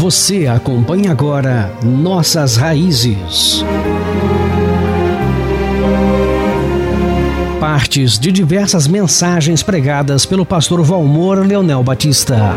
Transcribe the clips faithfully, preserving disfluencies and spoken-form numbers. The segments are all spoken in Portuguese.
Você acompanha agora Nossas Raízes. Partes de diversas mensagens pregadas pelo pastor Valmor Leonel Batista.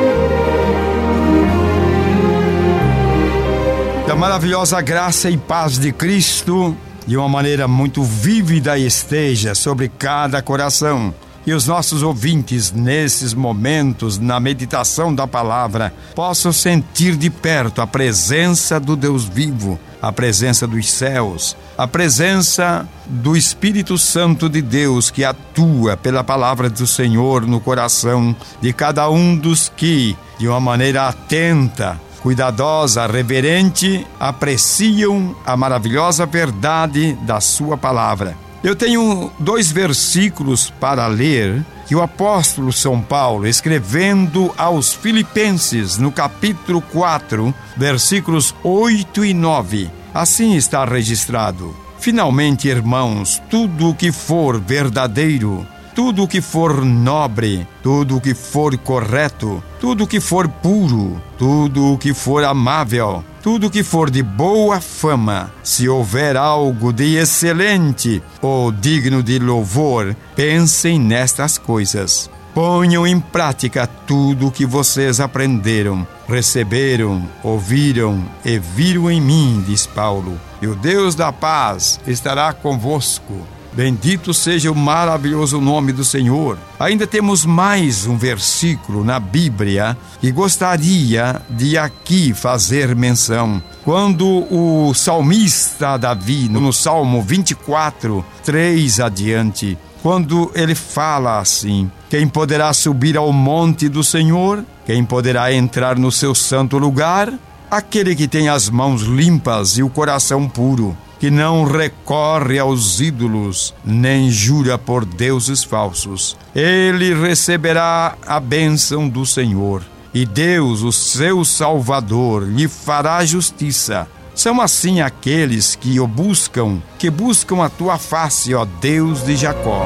Que a maravilhosa graça e paz de Cristo, de uma maneira muito vívida, esteja sobre cada coração. E os nossos ouvintes, nesses momentos, na meditação da palavra, possam sentir de perto a presença do Deus vivo, a presença dos céus, a presença do Espírito Santo de Deus que atua pela palavra do Senhor no coração de cada um dos que, de uma maneira atenta, cuidadosa, reverente, apreciam a maravilhosa verdade da sua palavra. Eu tenho dois versículos para ler que o apóstolo São Paulo, escrevendo aos Filipenses, no capítulo quatro, versículos oito e nove, assim está registrado: finalmente, irmãos, tudo o que for verdadeiro, tudo o que for nobre, tudo o que for correto, tudo o que for puro, tudo o que for amável, tudo o que for de boa fama, se houver algo de excelente ou digno de louvor, pensem nestas coisas. Ponham em prática tudo o que vocês aprenderam, receberam, ouviram e viram em mim, diz Paulo. E o Deus da paz estará convosco. Bendito seja o maravilhoso nome do Senhor. Ainda temos mais um versículo na Bíblia que gostaria de aqui fazer menção. Quando o salmista Davi, no Salmo vinte e quatro, três adiante, quando ele fala assim: quem poderá subir ao monte do Senhor? Quem poderá entrar no seu santo lugar? Aquele que tem as mãos limpas e o coração puro, que não recorre aos ídolos, nem jura por deuses falsos. Ele receberá a bênção do Senhor, e Deus, o seu Salvador, lhe fará justiça. São assim aqueles que o buscam, que buscam a tua face, ó Deus de Jacó.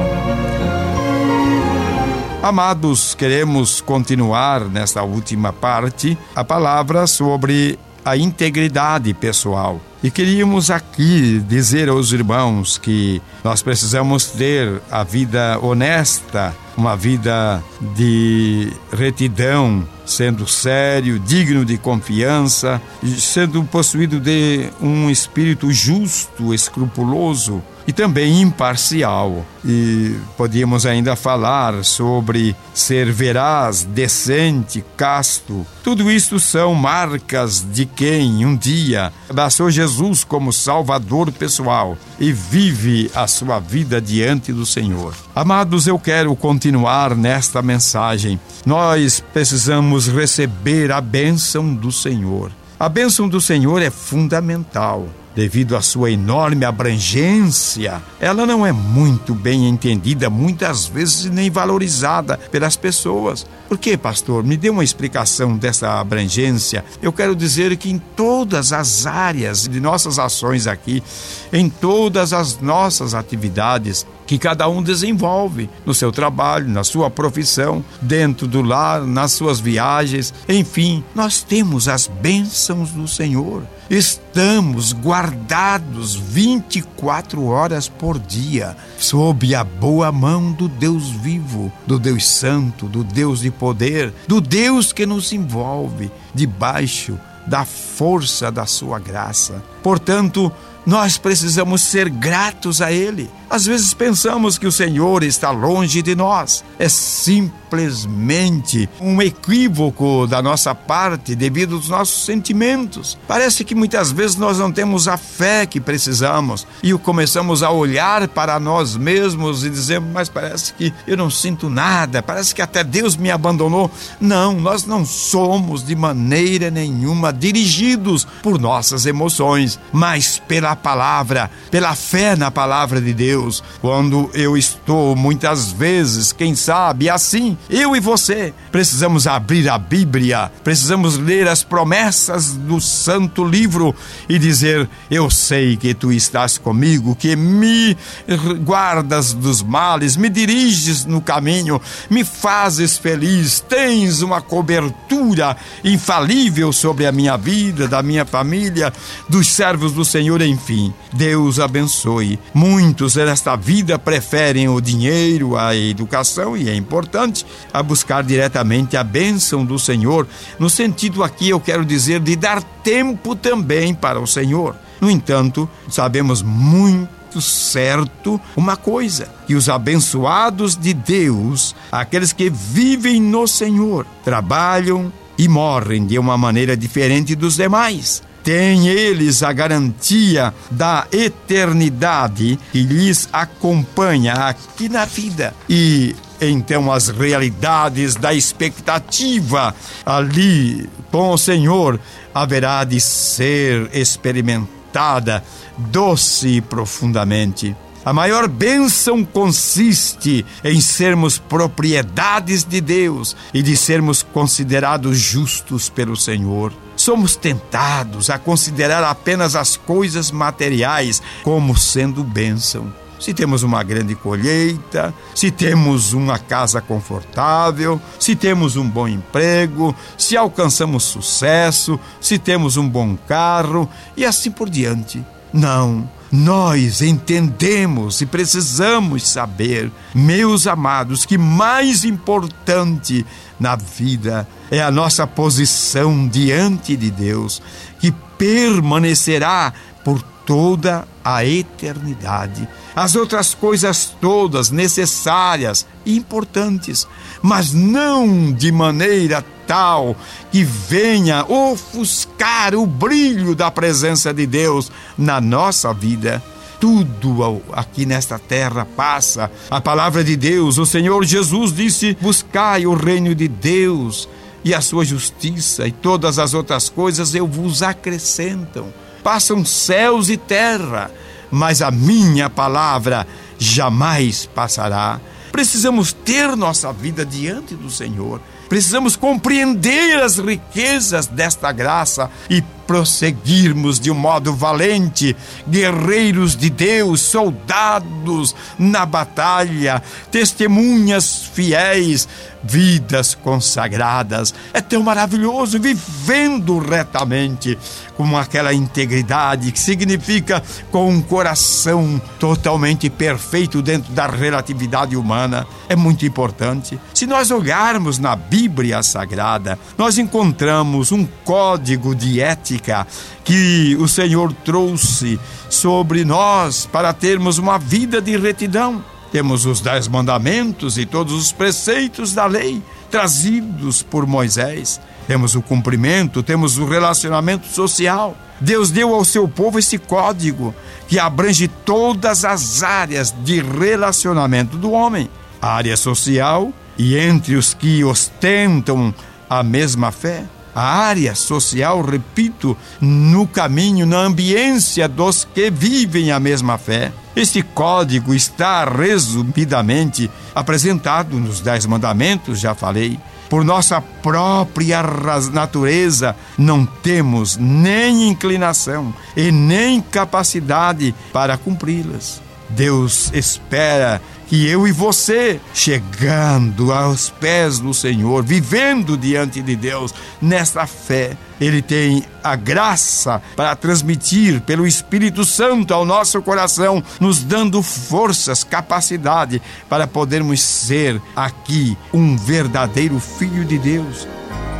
Amados, queremos continuar nesta última parte a palavra sobre a integridade pessoal. E queríamos aqui dizer aos irmãos que nós precisamos ter a vida honesta, uma vida de retidão, sendo sério, digno de confiança, sendo possuído de um espírito justo, escrupuloso e também imparcial. E podíamos ainda falar sobre ser veraz, decente, casto. Tudo isso são marcas de quem um dia abraçou Jesus como Salvador pessoal e vive a sua vida diante do Senhor. Amados, eu quero continuar nesta mensagem. Nós precisamos receber a bênção do Senhor. A bênção do Senhor é fundamental. Devido à sua enorme abrangência, ela não é muito bem entendida, muitas vezes nem valorizada pelas pessoas. Por quê, pastor? Me dê uma explicação dessa abrangência. Eu quero dizer que em todas as áreas de nossas ações aqui, em todas as nossas atividades que cada um desenvolve, no seu trabalho, na sua profissão, dentro do lar, nas suas viagens, enfim, nós temos as bênçãos do Senhor. Estamos guardados vinte e quatro horas por dia, sob a boa mão do Deus vivo, do Deus santo, do Deus de poder, do Deus que nos envolve, debaixo da força da sua graça. Portanto, nós precisamos ser gratos a Ele. Às vezes pensamos que o Senhor está longe de nós. É simplesmente um equívoco da nossa parte devido aos nossos sentimentos. Parece que muitas vezes nós não temos a fé que precisamos e começamos a olhar para nós mesmos e dizemos: mas parece que eu não sinto nada, parece que até Deus me abandonou. Não, nós não somos de maneira nenhuma dirigidos por nossas emoções, mas pela pela palavra, pela fé na palavra de Deus. Quando eu estou, muitas vezes, quem sabe, assim, eu e você, precisamos abrir a Bíblia, precisamos ler as promessas do Santo Livro e dizer: eu sei que tu estás comigo, que me guardas dos males, me diriges no caminho, me fazes feliz, tens uma cobertura infalível sobre a minha vida, da minha família, dos servos do Senhor, enfim. Deus abençoe. Muitos nesta vida preferem o dinheiro, a educação, e é importante a buscar diretamente a bênção do Senhor. No sentido aqui, eu quero dizer, de dar tempo também para o Senhor. No entanto, sabemos muito certo uma coisa, que os abençoados de Deus, aqueles que vivem no Senhor, trabalham e morrem de uma maneira diferente dos demais. Têm eles a garantia da eternidade que lhes acompanha aqui na vida. E então as realidades da expectativa ali com o Senhor haverá de ser experimentada doce e profundamente. A maior bênção consiste em sermos propriedades de Deus e de sermos considerados justos pelo Senhor. Somos tentados a considerar apenas as coisas materiais como sendo bênção. Se temos uma grande colheita, se temos uma casa confortável, se temos um bom emprego, se alcançamos sucesso, se temos um bom carro e assim por diante. Não, nós entendemos e precisamos saber, meus amados, que mais importante na vida é a nossa posição diante de Deus, que permanecerá por toda a eternidade. As outras coisas todas necessárias e importantes, mas não de maneira tal que venha ofuscar o brilho da presença de Deus na nossa vida. Tudo aqui nesta terra passa. A palavra de Deus, o Senhor Jesus disse: buscai o reino de Deus e a sua justiça, e todas as outras coisas eu vos acrescentam. Passam céus e terra, mas a minha palavra jamais passará. Precisamos ter nossa vida diante do Senhor. Precisamos compreender as riquezas desta graça e prosseguirmos de um modo valente, guerreiros de Deus, soldados na batalha, testemunhas fiéis, vidas consagradas. É tão maravilhoso vivendo retamente, com aquela integridade que significa com um coração totalmente perfeito dentro da relatividade humana. É muito importante. Se nós olharmos na Bíblia Sagrada, nós encontramos um código de ética que o Senhor trouxe sobre nós para termos uma vida de retidão. Temos os dez mandamentos e todos os preceitos da lei trazidos por Moisés. Temos o cumprimento, temos o relacionamento social. Deus deu ao seu povo esse código que abrange todas as áreas de relacionamento do homem. A área social, e entre os que ostentam a mesma fé, a área social, repito, no caminho, na ambiência dos que vivem a mesma fé. Este código está resumidamente apresentado nos Dez Mandamentos, já falei. Por nossa própria natureza, não temos nem inclinação e nem capacidade para cumpri-las. Deus espera que eu e você, chegando aos pés do Senhor, vivendo diante de Deus nesta fé, Ele tem a graça para transmitir pelo Espírito Santo ao nosso coração, nos dando forças, capacidade para podermos ser aqui um verdadeiro filho de Deus.